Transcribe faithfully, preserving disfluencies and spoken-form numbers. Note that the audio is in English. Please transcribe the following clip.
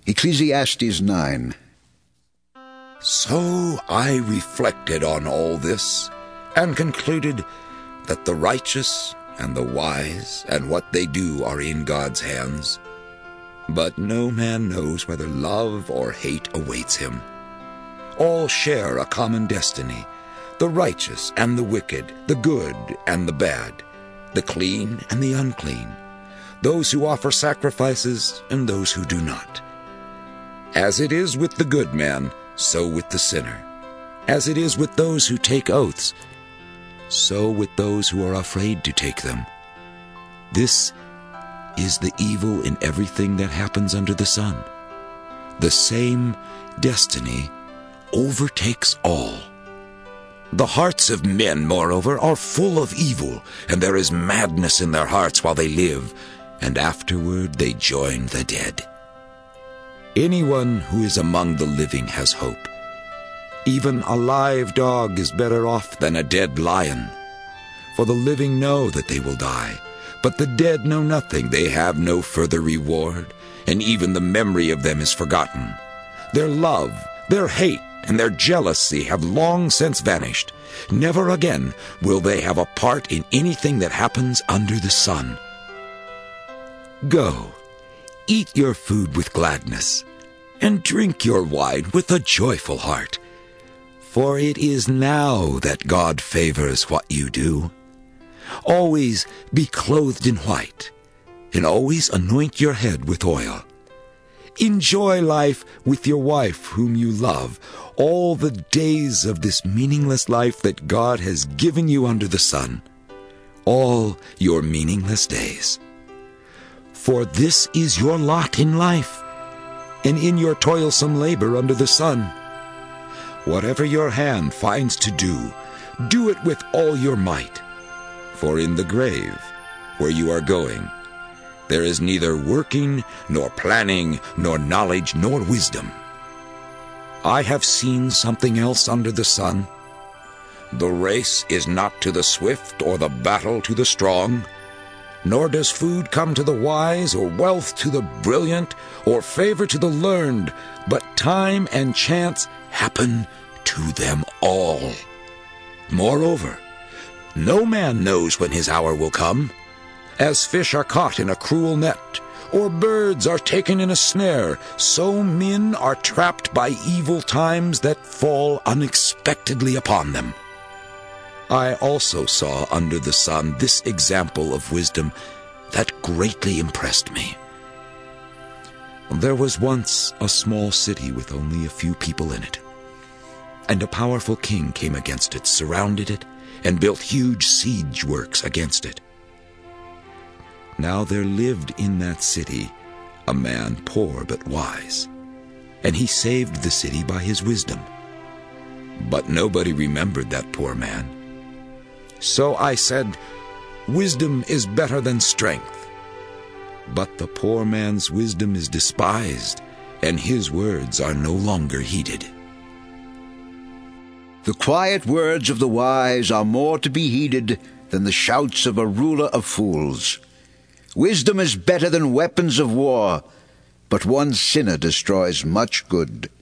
Ecclesiastes nine. So I reflected on all this, and concluded that the righteous and the wise and what they do are in God's hands. But no man knows whether love or hate awaits him. All share a common destiny, the righteous and the wicked, the good and the bad, the clean and the unclean, those who offer sacrifices and those who do not. As it is with the good man, so with the sinner. As it is with those who take oaths, so with those who are afraid to take them. This is the evil in everything that happens under the sun. The same destiny overtakes all. The hearts of men, moreover, are full of evil, and there is madness in their hearts while they live, and afterward they join the dead. Anyone who is among the living has hope. Even a live dog is better off than a dead lion. For the living know that they will die, but the dead know nothing. They have no further reward, and even the memory of them is forgotten. Their love, their hate, and their jealousy have long since vanished. Never again will they have a part in anything that happens under the sun. Go, eat your food with gladness, and drink your wine with a joyful heart. For it is now that God favors what you do. Always be clothed in white, and always anoint your head with oil. Enjoy life with your wife whom you love, all the days of this meaningless life that God has given you under the sun, all your meaningless days. For this is your lot in life, and in your toilsome labor under the sun. Whatever your hand finds to do, do it with all your might. For in the grave, where you are going, there is neither working, nor planning, nor knowledge, nor wisdom. I have seen something else under the sun. The race is not to the swift, or the battle to the strong, nor does food come to the wise, or wealth to the brilliant, or favor to the learned, but time and chance happen to them all. Moreover, no man knows when his hour will come. As fish are caught in a cruel net, or birds are taken in a snare, so men are trapped by evil times that fall unexpectedly upon them. I also saw under the sun this example of wisdom that greatly impressed me. There was once a small city with only a few people in it, and a powerful king came against it, surrounded it, and built huge siege works against it. Now there lived in that city a man poor but wise, and he saved the city by his wisdom. But nobody remembered that poor man. So I said, wisdom is better than strength. But the poor man's wisdom is despised, and his words are no longer heeded. The quiet words of the wise are more to be heeded than the shouts of a ruler of fools. Wisdom is better than weapons of war, but one sinner destroys much good.